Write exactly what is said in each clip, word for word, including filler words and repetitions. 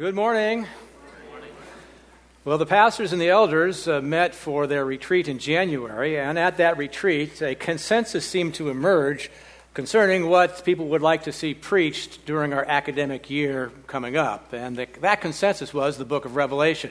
Good morning. Well, the pastors and the elders uh, met for their retreat in January, and at that retreat, a consensus seemed to emerge concerning what people would like to see preached during our academic year coming up. And the, that consensus was the book of Revelation.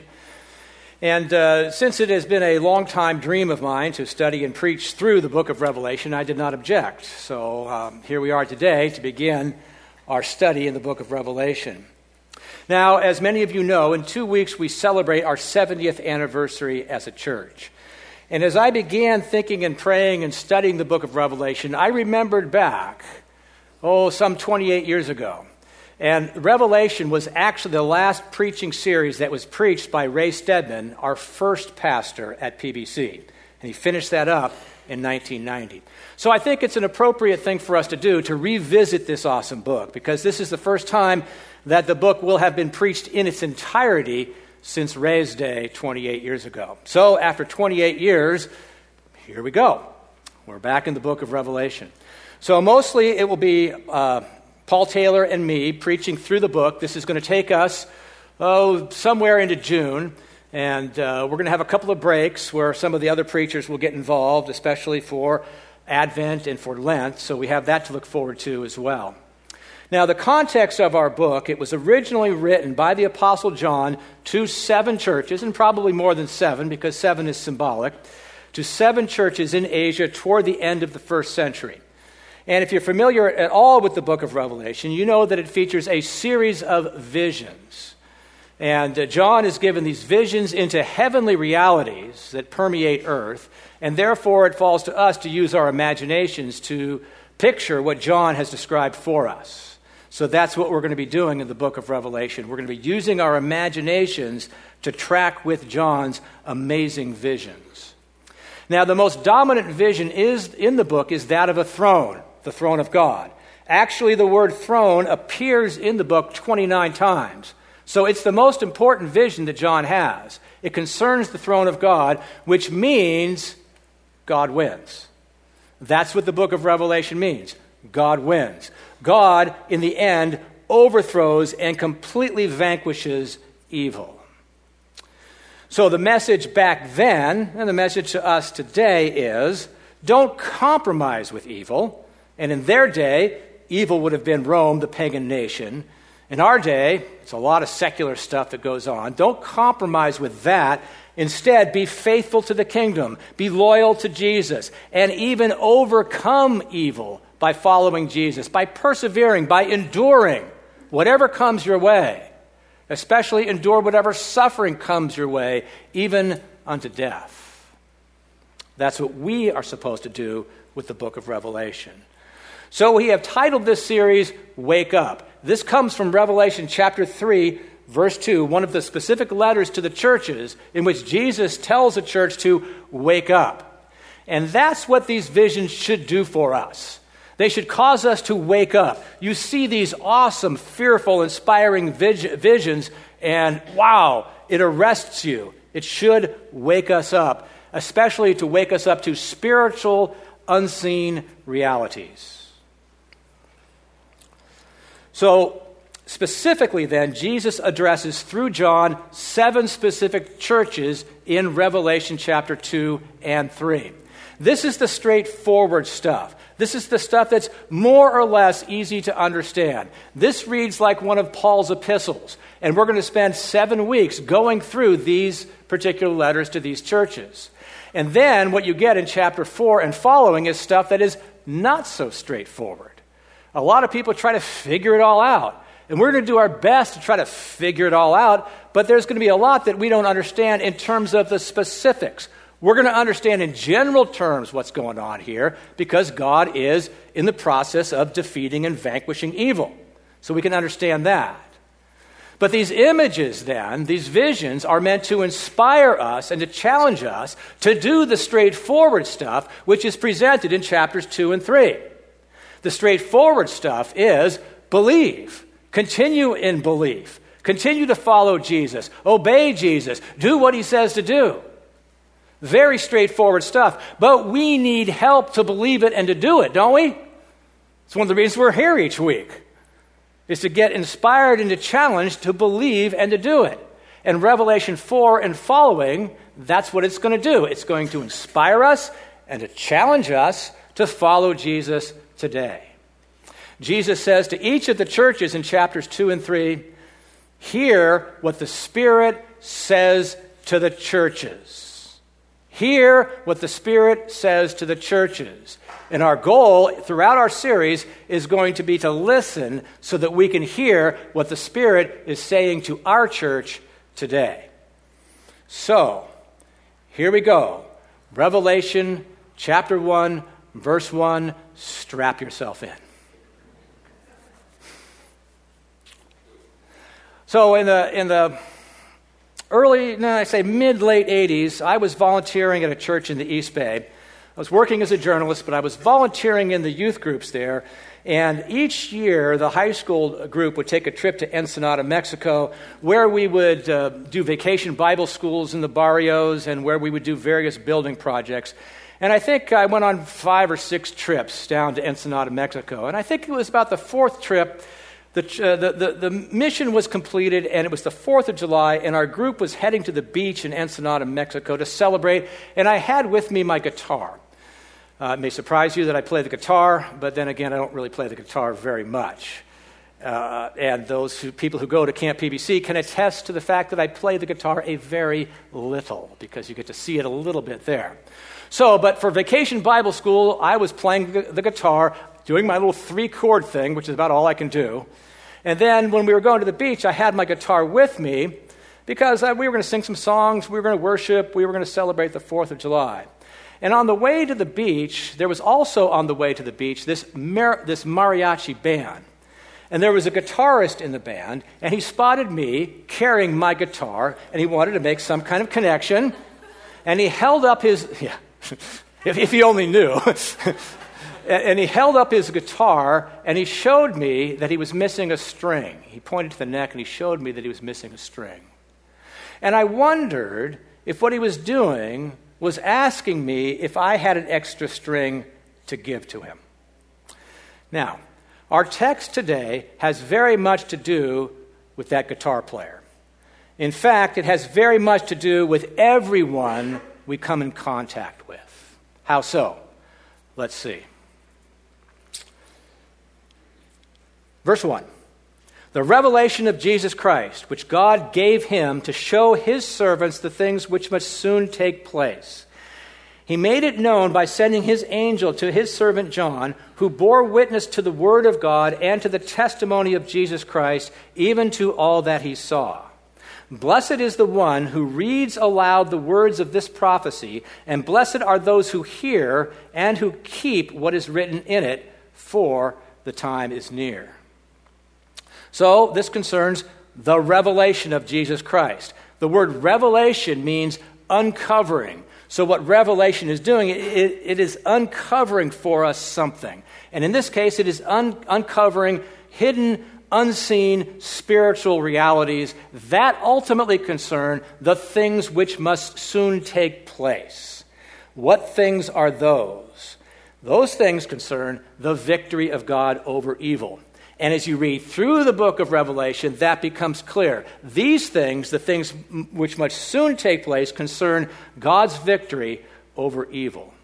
And uh, since it has been a long-time dream of mine to study and preach through the book of Revelation, I did not object. So um, here we are today to begin our study in the book of Revelation. Now, as many of you know, in two weeks we celebrate our seventieth anniversary as a church. And as I began thinking and praying and studying the book of Revelation, I remembered back, oh, some twenty-eight years ago. And Revelation was actually the last preaching series that was preached by Ray Stedman, our first pastor at P B C. And he finished that up in nineteen ninety. So I think it's an appropriate thing for us to do to revisit this awesome book, because this is the first time that the book will have been preached in its entirety since Ray's day twenty-eight years ago. So after twenty-eight years, here we go. We're back in the book of Revelation. So mostly it will be uh, Paul Taylor and me preaching through the book. This is going to take us, oh, somewhere into June. And uh, we're going to have a couple of breaks where some of the other preachers will get involved, especially for Advent and for Lent. So we have that to look forward to as well. Now, the context of our book, it was originally written by the Apostle John to seven churches, and probably more than seven because seven is symbolic, to seven churches in Asia toward the end of the first century. And if you're familiar at all with the book of Revelation, you know that it features a series of visions. And uh, John is given these visions into heavenly realities that permeate earth, and therefore it falls to us to use our imaginations to picture what John has described for us. So that's what we're going to be doing in the book of Revelation. We're going to be using our imaginations to track with John's amazing visions. Now, the most dominant vision is in the book is that of a throne, the throne of God. Actually, the word throne appears in the book twenty-nine times. So it's the most important vision that John has. It concerns the throne of God, which means God wins. That's what the book of Revelation means. God wins. God, in the end, overthrows and completely vanquishes evil. So the message back then, and the message to us today is, don't compromise with evil. And in their day, evil would have been Rome, the pagan nation. In our day, it's a lot of secular stuff that goes on. Don't compromise with that. Instead, be faithful to the kingdom. Be loyal to Jesus. And even overcome evil by following Jesus, by persevering, by enduring whatever comes your way. Especially endure whatever suffering comes your way, even unto death. That's what we are supposed to do with the book of Revelation. So we have titled this series, Wake Up. This comes from Revelation chapter three, verse two, one of the specific letters to the churches in which Jesus tells the church to wake up. And that's what these visions should do for us. They should cause us to wake up. You see these awesome, fearful, inspiring vis- visions, and wow, it arrests you. It should wake us up, especially to wake us up to spiritual, unseen realities. So, specifically then, Jesus addresses through John seven specific churches in Revelation chapter two and three. This is the straightforward stuff. This is the stuff that's more or less easy to understand. This reads like one of Paul's epistles, and we're going to spend seven weeks going through these particular letters to these churches. And then what you get in chapter four and following is stuff that is not so straightforward. A lot of people try to figure it all out, and we're going to do our best to try to figure it all out, but there's going to be a lot that we don't understand in terms of the specifics. We're going to understand in general terms what's going on here because God is in the process of defeating and vanquishing evil. So we can understand that. But these images then, these visions, are meant to inspire us and to challenge us to do the straightforward stuff which is presented in chapters two and three. The straightforward stuff is believe. Continue in belief. Continue to follow Jesus. Obey Jesus. Do what he says to do. Very straightforward stuff. But we need help to believe it and to do it, don't we? It's one of the reasons we're here each week. is to get inspired and to challenge to believe and to do it. And Revelation four and following, that's what it's going to do. It's going to inspire us and to challenge us to follow Jesus today. Jesus says to each of the churches in chapters two and three, hear what the Spirit says to the churches. Hear what the Spirit says to the churches. And our goal throughout our series is going to be to listen so that we can hear what the Spirit is saying to our church today. So, here we go. Revelation chapter one, verse one. Strap yourself in. So in the in the early, no, I say mid-late eighties, I was volunteering at a church in the East Bay. I was working as a journalist, but I was volunteering in the youth groups there. And each year, the high school group would take a trip to Ensenada, Mexico, where we would uh, do vacation Bible schools in the barrios and where we would do various building projects. And I think I went on five or six trips down to Ensenada, Mexico. And I think it was about the fourth trip. The, uh, the, the, the mission was completed, and it was the fourth of July, and our group was heading to the beach in Ensenada, Mexico to celebrate, and I had with me my guitar. Uh, it may surprise you that I play the guitar, but then again, I don't really play the guitar very much. Uh, and those who, people who go to Camp P B C can attest to the fact that I play the guitar a very little, because you get to see it a little bit there. So, but for Vacation Bible School, I was playing the, the guitar, doing my little three-chord thing, which is about all I can do. And then when we were going to the beach, I had my guitar with me because uh, we were going to sing some songs, we were going to worship, we were going to celebrate the fourth of July. And on the way to the beach, there was also on the way to the beach this, mar- this mariachi band. And there was a guitarist in the band, and he spotted me carrying my guitar, and he wanted to make some kind of connection. And he held up his, yeah, if, if he only knew. And he held up his guitar, and he showed me that he was missing a string. He pointed to the neck, and he showed me that he was missing a string. And I wondered if what he was doing was asking me if I had an extra string to give to him. Now, our text today has very much to do with that guitar player. In fact, it has very much to do with everyone we come in contact with. How so? Let's see. Verse one, the revelation of Jesus Christ, which God gave him to show his servants the things which must soon take place. He made it known by sending his angel to his servant John, who bore witness to the word of God and to the testimony of Jesus Christ, even to all that he saw. Blessed is the one who reads aloud the words of this prophecy, and blessed are those who hear and who keep what is written in it, for the time is near. So this concerns the revelation of Jesus Christ. The word revelation means uncovering. So what revelation is doing, it, it is uncovering for us something. And in this case, it is un- uncovering hidden, unseen spiritual realities that ultimately concern the things which must soon take place. What things are those? Those things concern the victory of God over evil. And as you read through the book of Revelation, that becomes clear. These things, the things which must soon take place, concern God's victory over evil.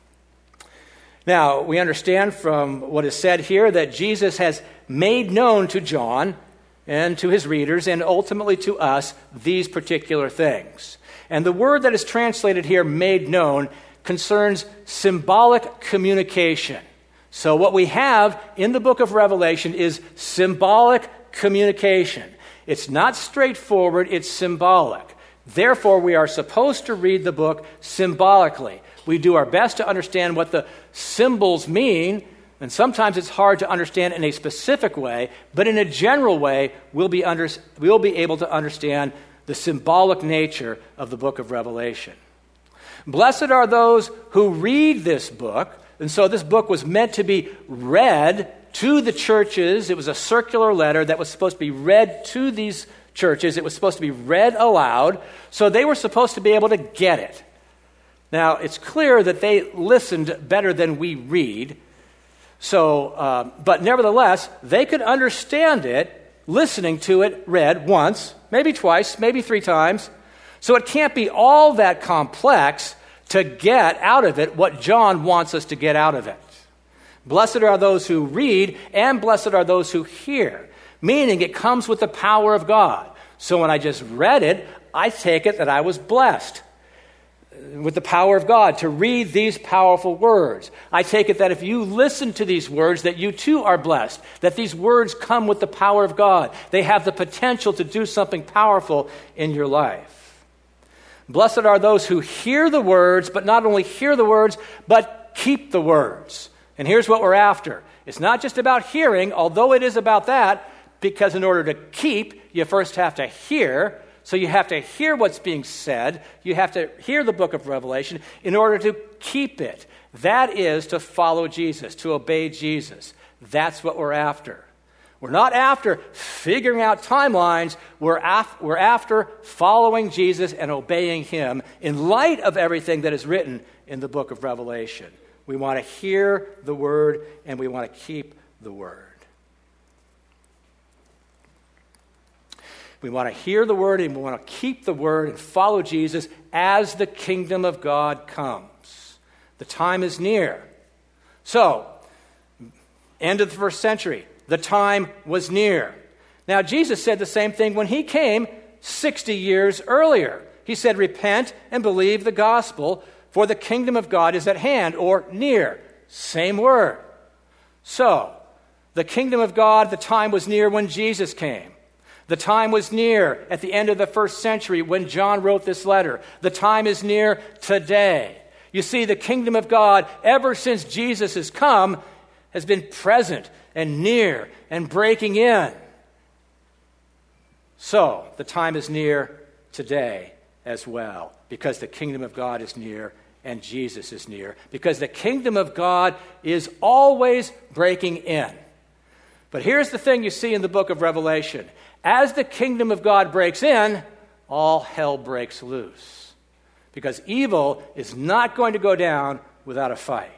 Now, we understand from what is said here that Jesus has made known to John and to his readers and ultimately to us these particular things. And the word that is translated here, made known, concerns symbolic communication. So what we have in the book of Revelation is symbolic communication. It's not straightforward, it's symbolic. Therefore, we are supposed to read the book symbolically. We do our best to understand what the symbols mean, and sometimes it's hard to understand in a specific way, but in a general way, we'll be, under, we'll be able to understand the symbolic nature of the book of Revelation. Blessed are those who read this book. And so this book was meant to be read to the churches. It was a circular letter that was supposed to be read to these churches. It was supposed to be read aloud, so they were supposed to be able to get it. Now, it's clear that they listened better than we read. So, uh, but nevertheless, they could understand it listening to it read once, maybe twice, maybe three times. So it can't be all that complex to get out of it what John wants us to get out of it. Blessed are those who read, and blessed are those who hear, meaning it comes with the power of God. So when I just read it, I take it that I was blessed with the power of God to read these powerful words. I take it that if you listen to these words, that you too are blessed, that these words come with the power of God. They have the potential to do something powerful in your life. Blessed are those who hear the words, but not only hear the words, but keep the words. And here's what we're after. It's not just about hearing, although it is about that, because in order to keep, you first have to hear. So you have to hear what's being said. You have to hear the book of Revelation in order to keep it. That is to follow Jesus, to obey Jesus. That's what we're after. We're not after figuring out timelines. We're, af- we're after following Jesus and obeying him in light of everything that is written in the book of Revelation. We want to hear the word and we want to keep the word. We want to hear the word and we want to keep the word and follow Jesus as the kingdom of God comes. The time is near. So, end of the first century, the time was near. Now, Jesus said the same thing when he came sixty years earlier. He said, repent and believe the gospel, for the kingdom of God is at hand, or near. Same word. So, the kingdom of God, the time was near when Jesus came. The time was near at the end of the first century when John wrote this letter. The time is near today. You see, the kingdom of God, ever since Jesus has come, has been present and near and breaking in. So, the time is near today as well, because the kingdom of God is near and Jesus is near, because the kingdom of God is always breaking in. But here's the thing you see in the book of Revelation. As the kingdom of God breaks in, all hell breaks loose. Because evil is not going to go down without a fight.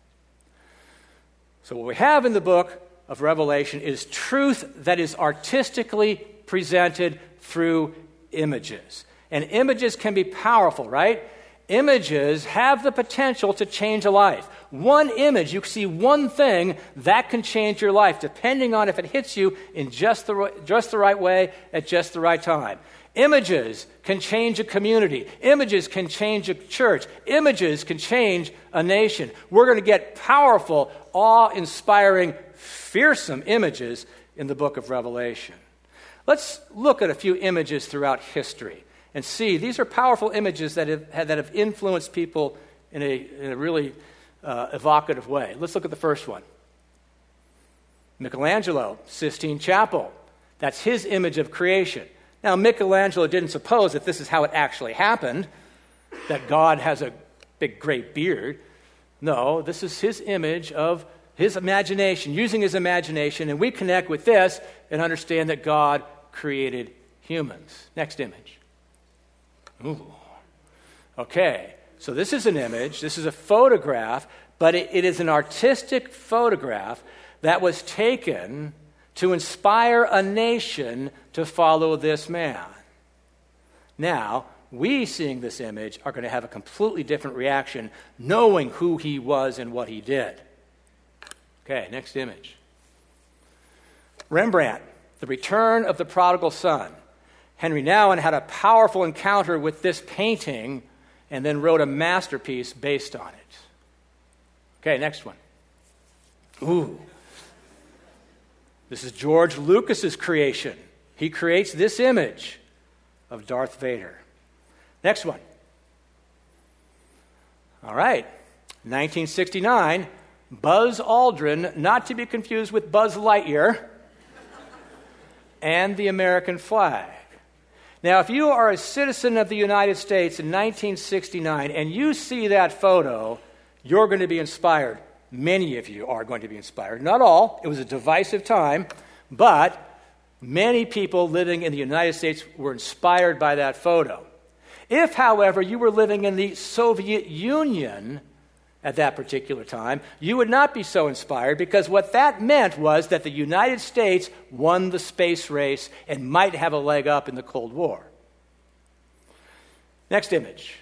So what we have in the book of Revelation is truth that is artistically presented through images. And images can be powerful, right? Images have the potential to change a life. One image, you see one thing, that can change your life, depending on if it hits you in just the, just the right way at just the right time. Images can change a community. Images can change a church. Images can change a nation. We're going to get powerful, awe-inspiring, fearsome images in the book of Revelation. Let's look at a few images throughout history and see these are powerful images that have, that have influenced people in a, in a really uh, evocative way. Let's look at the first one. Michelangelo, Sistine Chapel. That's his image of creation. Now, Michelangelo didn't suppose that this is how it actually happened, that God has a big, great beard. No, this is his image of his imagination, using his imagination, and we connect with this and understand that God created humans. Next image. Ooh. Okay, so this is an image, this is a photograph, but it, it is an artistic photograph that was taken to inspire a nation to follow this man. Now, we seeing this image are going to have a completely different reaction, knowing who he was and what he did. Okay, next image. Rembrandt, The Return of the Prodigal Son. Henry Nouwen had a powerful encounter with this painting and then wrote a masterpiece based on it. Okay, next one. Ooh. This is George Lucas's creation. He creates this image of Darth Vader. Next one. All right. nineteen sixty-nine, Buzz Aldrin, not to be confused with Buzz Lightyear, and the American flag. Now, if you are a citizen of the United States in nineteen sixty-nine and you see that photo, you're going to be inspired. Many of you are going to be inspired. Not all. It was a divisive time, but many people living in the United States were inspired by that photo. If, however, you were living in the Soviet Union, at that particular time, you would not be so inspired, because what that meant was that the United States won the space race and might have a leg up in the Cold War. Next image.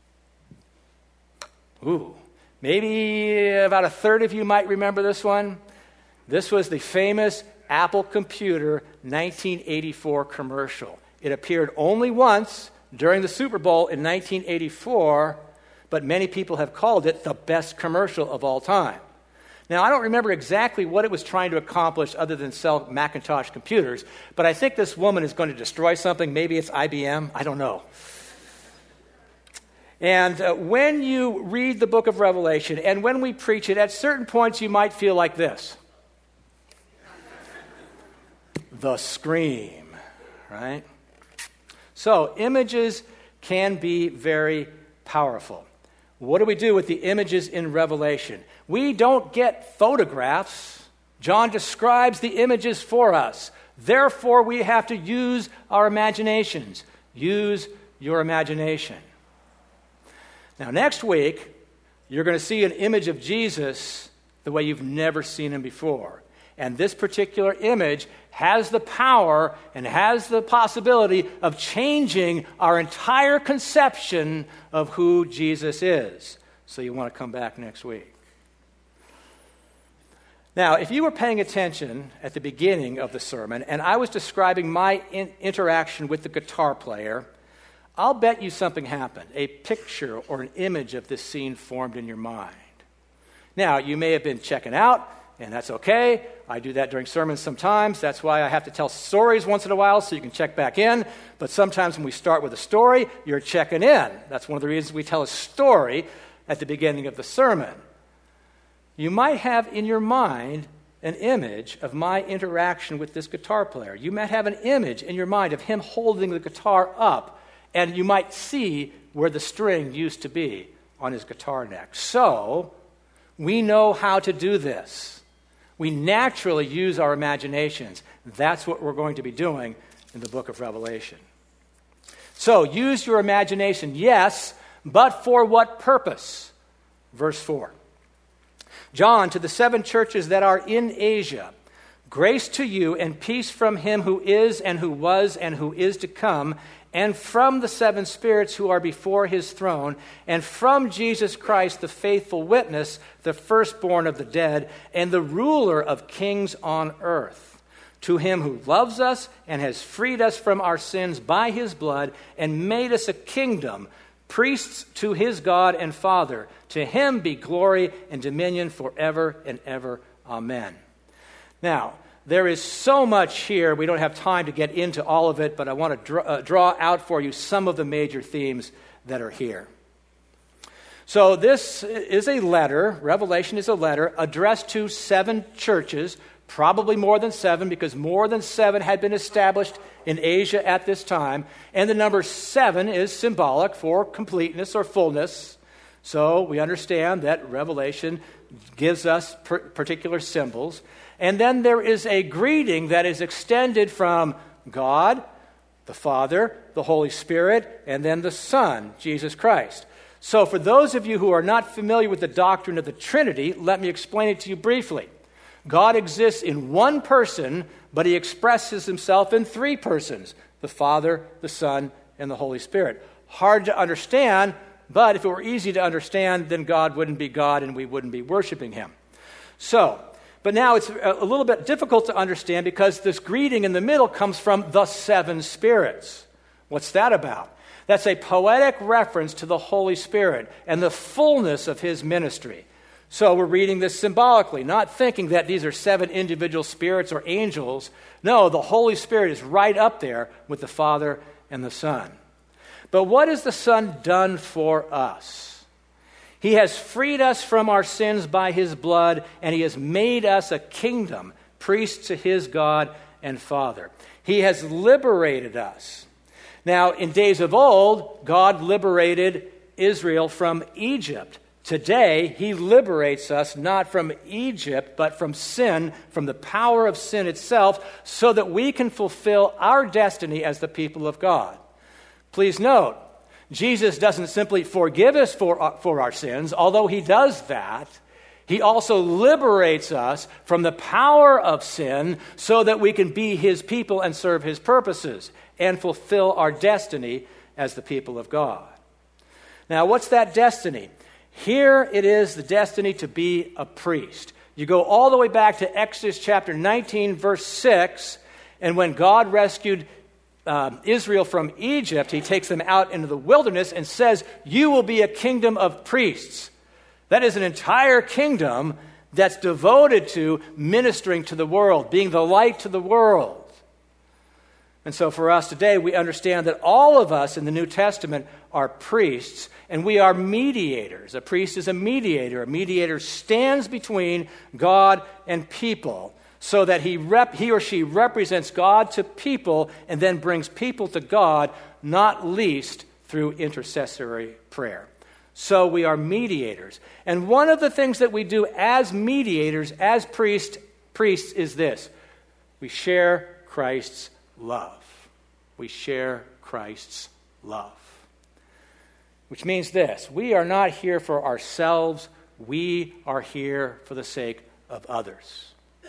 Ooh, maybe about a third of you might remember this one. This was the famous Apple Computer nineteen eighty-four commercial. It appeared only once during the Super Bowl in nineteen eighty-four, but many people have called it the best commercial of all time. Now, I don't remember exactly what it was trying to accomplish other than sell Macintosh computers, but I think this woman is going to destroy something. Maybe it's I B M. I don't know. And uh, when you read the book of Revelation, and when we preach it, at certain points you might feel like this. The scream, right? So, images can be very powerful. What do we do with the images in Revelation? We don't get photographs. John describes the images for us. Therefore, we have to use our imaginations. Use your imagination. Now, next week, you're going to see an image of Jesus the way you've never seen him before. And this particular image has the power and has the possibility of changing our entire conception of who Jesus is. So you want to come back next week. Now, if you were paying attention at the beginning of the sermon, and I was describing my in- interaction with the guitar player, I'll bet you something happened. A picture or an image of this scene formed in your mind. Now, you may have been checking out, and that's okay. I do that during sermons sometimes. That's why I have to tell stories once in a while so you can check back in. But sometimes when we start with a story, you're checking in. That's one of the reasons we tell a story at the beginning of the sermon. You might have in your mind an image of my interaction with this guitar player. You might have an image in your mind of him holding the guitar up, and you might see where the string used to be on his guitar neck. So, we know how to do this. We naturally use our imaginations. That's what we're going to be doing in the book of Revelation. So, use your imagination, yes, but for what purpose? Verse four. John, to the seven churches that are in Asia, grace to you and peace from him who is and who was and who is to come, and from the seven spirits who are before his throne, and from Jesus Christ, the faithful witness, the firstborn of the dead, and the ruler of kings on earth. To him who loves us and has freed us from our sins by his blood and made us a kingdom, priests to his God and Father. To him be glory and dominion forever and ever. Amen. Now, there is so much here, we don't have time to get into all of it, but I want to draw, uh, draw out for you some of the major themes that are here. So this is a letter, Revelation is a letter, addressed to seven churches, probably more than seven, because more than seven had been established in Asia at this time, and the number seven is symbolic for completeness or fullness. So we understand that Revelation gives us per- particular symbols. And then there is a greeting that is extended from God, the Father, the Holy Spirit, and then the Son, Jesus Christ. So for those of you who are not familiar with the doctrine of the Trinity, let me explain it to you briefly. God exists in one person, but he expresses himself in three persons, the Father, the Son, and the Holy Spirit. Hard to understand, but if it were easy to understand, then God wouldn't be God and we wouldn't be worshiping him. So, but now it's a little bit difficult to understand because this greeting in the middle comes from the seven spirits. What's that about? That's a poetic reference to the Holy Spirit and the fullness of his ministry. So we're reading this symbolically, not thinking that these are seven individual spirits or angels. No, the Holy Spirit is right up there with the Father and the Son. But what has the Son done for us? He has freed us from our sins by his blood, and he has made us a kingdom, priests to his God and Father. He has liberated us. Now, in days of old, God liberated Israel from Egypt. Today, he liberates us not from Egypt, but from sin, from the power of sin itself, so that we can fulfill our destiny as the people of God. Please note, Jesus doesn't simply forgive us for, for our sins, although he does that. He also liberates us from the power of sin so that we can be his people and serve his purposes and fulfill our destiny as the people of God. Now, what's that destiny? Here it is, the destiny to be a priest. You go all the way back to Exodus chapter nineteen, verse six, and when God rescued uh, Israel from Egypt, he takes them out into the wilderness and says, you will be a kingdom of priests. That is an entire kingdom that's devoted to ministering to the world, being the light to the world. And so for us today, we understand that all of us in the New Testament are priests, and we are mediators. A priest is a mediator. A mediator stands between God and people so that he, rep- he or she represents God to people and then brings people to God, not least through intercessory prayer. So we are mediators. And one of the things that we do as mediators, as priest, priests, is this. We share Christ's love. We share Christ's love. Which means this. We are not here for ourselves. We are here for the sake of others.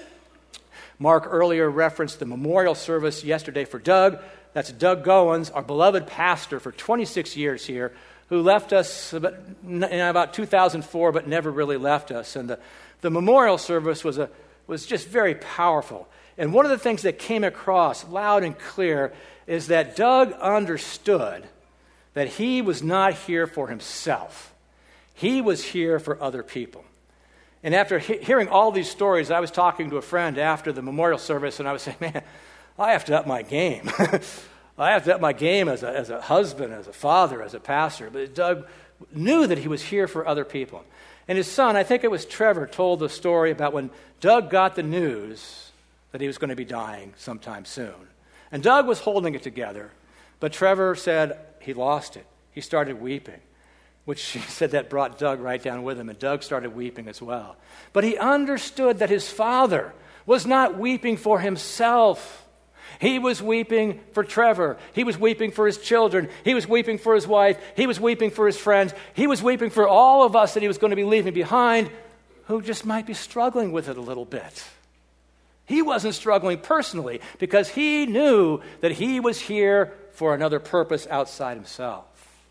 Mark earlier referenced the memorial service yesterday for Doug. That's Doug Goins, our beloved pastor for twenty-six years here, who left us in about two thousand four, but never really left us. And the, the memorial service was a was just very powerful. And one of the things that came across loud and clear is that Doug understood that he was not here for himself. He was here for other people. And after he- hearing all these stories, I was talking to a friend after the memorial service, and I was saying, man, I have to up my game. I have to up my game as a, as a husband, as a father, as a pastor. But Doug knew that he was here for other people. And his son, I think it was Trevor, told the story about when Doug got the news that he was going to be dying sometime soon. And Doug was holding it together, but Trevor said he lost it. He started weeping, which he said that brought Doug right down with him, and Doug started weeping as well. But he understood that his father was not weeping for himself. He was weeping for Trevor. He was weeping for his children. He was weeping for his wife. He was weeping for his friends. He was weeping for all of us that he was going to be leaving behind who just might be struggling with it a little bit. He wasn't struggling personally because he knew that he was here for another purpose outside himself.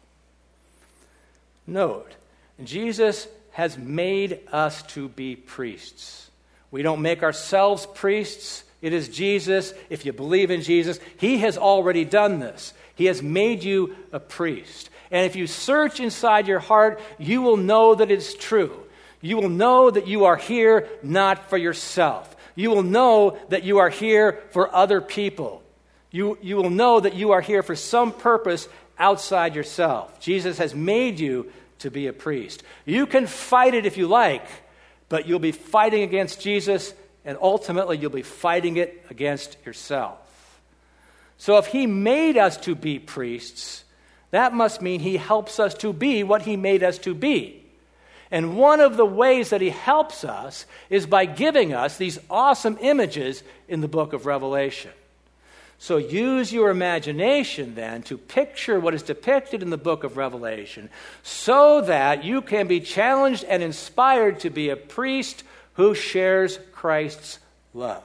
Note, Jesus has made us to be priests. We don't make ourselves priests. It is Jesus. If you believe in Jesus, he has already done this. He has made you a priest. And if you search inside your heart, you will know that it's true. You will know that you are here not for yourself. You will know that you are here for other people. You, you will know that you are here for some purpose outside yourself. Jesus has made you to be a priest. You can fight it if you like, but you'll be fighting against Jesus, and ultimately you'll be fighting it against yourself. So if he made us to be priests, that must mean he helps us to be what he made us to be. And one of the ways that he helps us is by giving us these awesome images in the book of Revelation. So use your imagination then to picture what is depicted in the book of Revelation so that you can be challenged and inspired to be a priest who shares Christ's love.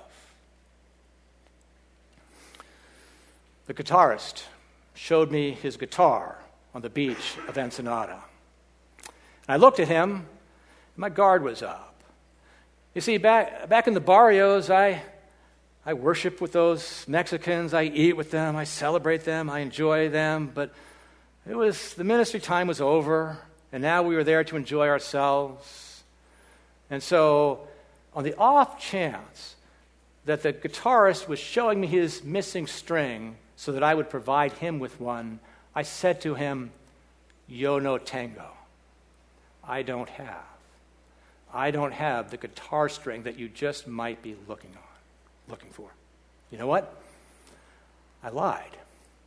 The guitarist showed me his guitar on the beach of Ensenada. I looked at him, and my guard was up. You see, back back in the barrios, I I worship with those Mexicans. I eat with them. I celebrate them. I enjoy them. But it was the ministry time was over, and now we were there to enjoy ourselves. And so, on the off chance that the guitarist was showing me his missing string so that I would provide him with one, I said to him, "Yo no tengo." I don't have. I don't have the guitar string that you just might be looking on, looking for. You know what? I lied.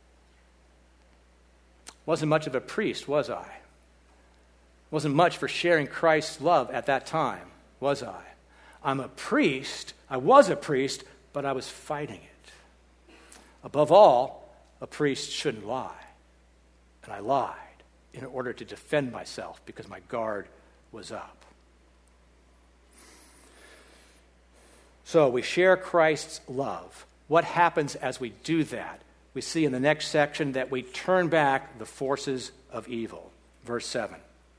Wasn't much of a priest, was I? Wasn't much for sharing Christ's love at that time, was I? I'm a priest. I was a priest, but I was fighting it. Above all, a priest shouldn't lie. And I lied. in order to defend myself because my guard was up. So we share Christ's love. What happens as we do that? We see in the next section that we turn back the forces of evil. Verse seven.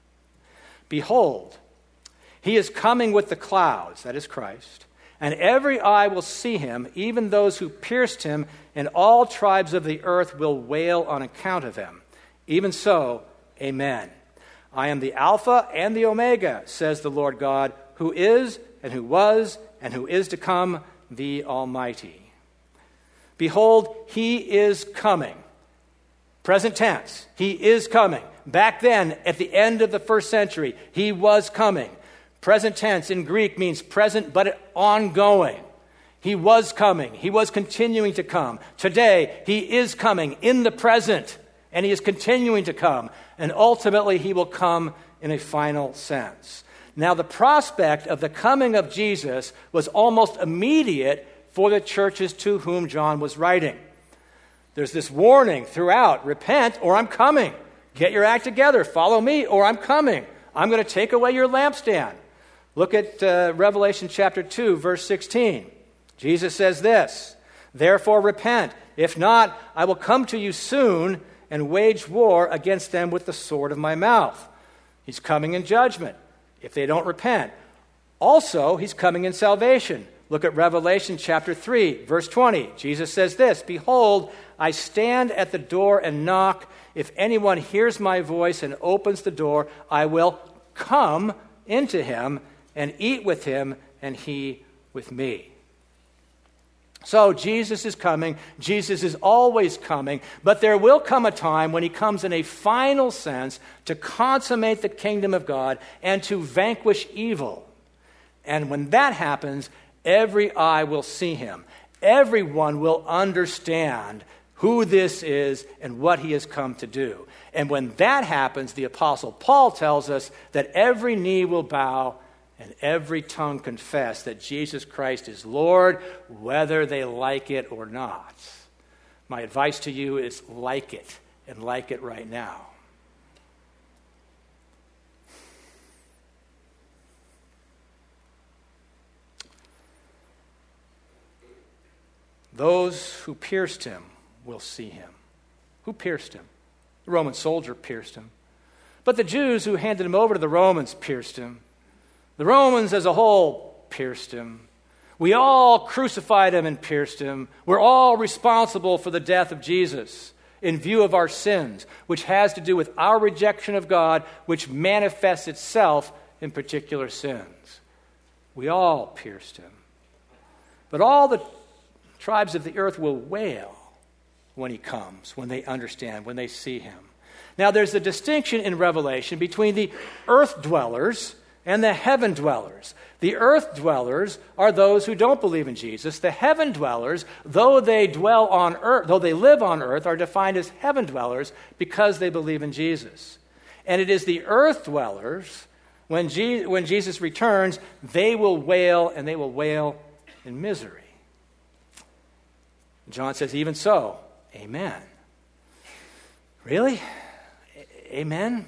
Behold, he is coming with the clouds, that is Christ, and every eye will see him, even those who pierced him, and all tribes of the earth will wail on account of him. Even so, amen. I am the Alpha and the Omega, says the Lord God, who is and who was and who is to come, the Almighty. Behold, he is coming. Present tense, he is coming. Back then, at the end of the first century, he was coming. Present tense in Greek means present but ongoing. He was coming. He was continuing to come. Today, he is coming in the present, and he is continuing to come. And ultimately, he will come in a final sense. Now, the prospect of the coming of Jesus was almost immediate for the churches to whom John was writing. There's this warning throughout, repent or I'm coming. Get your act together. Follow me or I'm coming. I'm going to take away your lampstand. Look at uh, Revelation chapter two, verse sixteen. Jesus says this, therefore repent. If not, I will come to you soon and wage war against them with the sword of my mouth. He's coming in judgment if they don't repent. Also, he's coming in salvation. Look at Revelation chapter three, verse twenty. Jesus says this, behold, I stand at the door and knock. If anyone hears my voice and opens the door, I will come into him and eat with him and he with me. So Jesus is coming. Jesus is always coming. But there will come a time when he comes in a final sense to consummate the kingdom of God and to vanquish evil. And when that happens, every eye will see him. Everyone will understand who this is and what he has come to do. And when that happens, the Apostle Paul tells us that every knee will bow and every tongue confess that Jesus Christ is Lord, whether they like it or not. My advice to you is like it, and like it right now. Those who pierced him will see him. Who pierced him? The Roman soldier pierced him. But the Jews who handed him over to the Romans pierced him. The Romans as a whole pierced him. We all crucified him and pierced him. We're all responsible for the death of Jesus in view of our sins, which has to do with our rejection of God, which manifests itself in particular sins. We all pierced him. But all the tribes of the earth will wail when he comes, when they understand, when they see him. Now, there's a distinction in Revelation between the earth dwellers and the heaven dwellers. The earth dwellers are those who don't believe in Jesus. The heaven dwellers, though they dwell on earth, though they live on earth, are defined as heaven dwellers because they believe in Jesus. And it is the earth dwellers, when, Je- when Jesus returns, they will wail, and they will wail in misery. John says, even so, amen. Really? A- amen?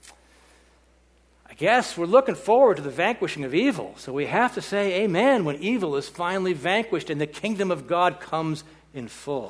I guess we're looking forward to the vanquishing of evil, so we have to say amen when evil is finally vanquished and the kingdom of God comes in full.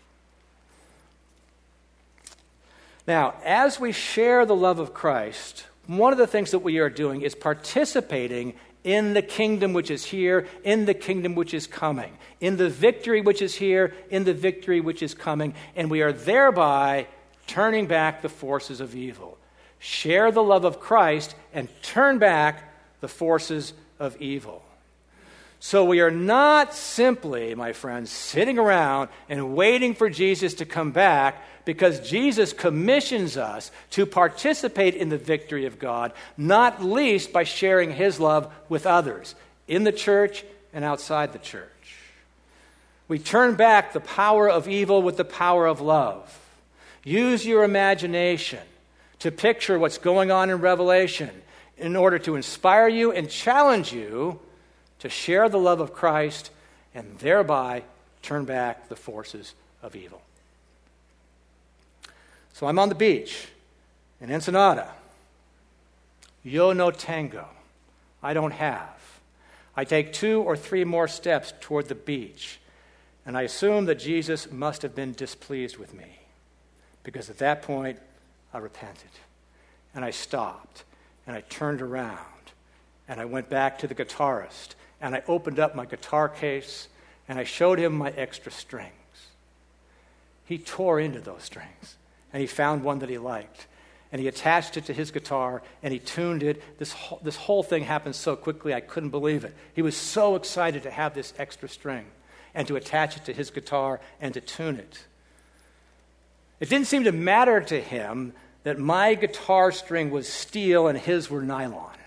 Now, as we share the love of Christ, one of the things that we are doing is participating in the kingdom which is here, in the kingdom which is coming, in the victory which is here, in the victory which is coming, and we are thereby turning back the forces of evil. Share the love of Christ and turn back the forces of evil. So we are not simply, my friends, sitting around and waiting for Jesus to come back, because Jesus commissions us to participate in the victory of God, not least by sharing his love with others in the church and outside the church. We turn back the power of evil with the power of love. Use your imagination to picture what's going on in Revelation in order to inspire you and challenge you to share the love of Christ and thereby turn back the forces of evil. So I'm on the beach, In Ensenada, yo no tengo, I don't have. I take two or three more steps toward the beach, and I assume that Jesus must have been displeased with me, because at that point, I repented, and I stopped, and I turned around, and I went back to the guitarist, and I opened up my guitar case, and I showed him my extra strings. He tore into those strings, and he found one that he liked, and he attached it to his guitar, and he tuned it. This whole, this whole thing happened so quickly, I couldn't believe it. He was so excited to have this extra string and to attach it to his guitar and to tune it. It didn't seem to matter to him that my guitar string was steel and his were nylon.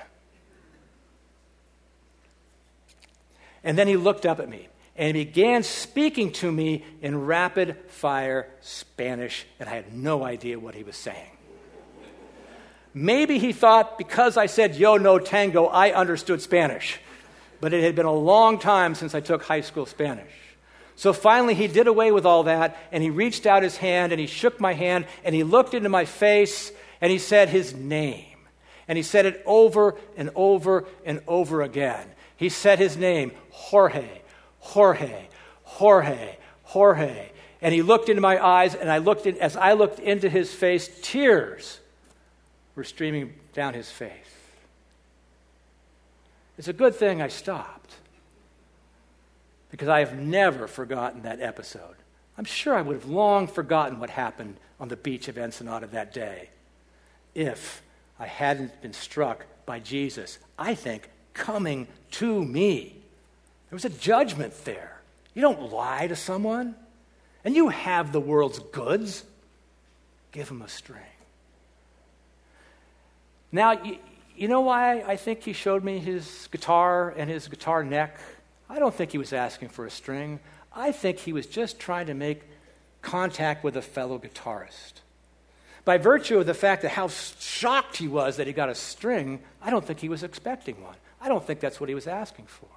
And then he looked up at me, and he began speaking to me in rapid-fire Spanish, and I had no idea what he was saying. Maybe he thought because I said yo no tango, I understood Spanish. But it had been a long time since I took high school Spanish. So finally he did away with all that, and he reached out his hand, and he shook my hand, and he looked into my face, and he said his name. And he said it over and over and over again. He said his name, Jorge, Jorge, Jorge, Jorge. And he looked into my eyes, and I looked in, as I looked into his face, tears were streaming down his face. It's a good thing I stopped, because I have never forgotten that episode. I'm sure I would have long forgotten what happened on the beach of Ensenada that day if I hadn't been struck by Jesus, I think, coming to me. There was a judgment there. You don't lie to someone, and you have the world's goods. Give him a string. Now, you, you know why I think he showed me his guitar and his guitar neck? I don't think he was asking for a string. I think he was just trying to make contact with a fellow guitarist. By virtue of the fact that how shocked he was that he got a string, I don't think he was expecting one. I don't think that's what he was asking for.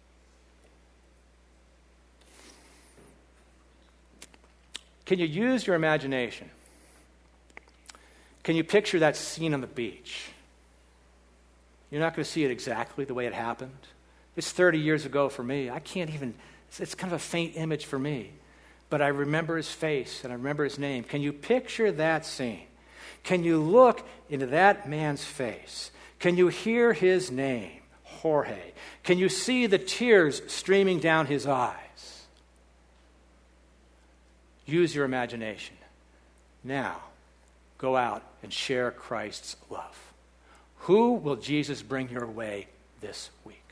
Can you use your imagination? Can you picture that scene on the beach? You're not going to see it exactly the way it happened. It's thirty years ago for me. I can't even, it's, it's kind of a faint image for me. But I remember his face and I remember his name. Can you picture that scene? Can you look into that man's face? Can you hear his name, Jorge? Can you see the tears streaming down his eyes? Use your imagination. Now, go out and share Christ's love. Who will Jesus bring your way this week?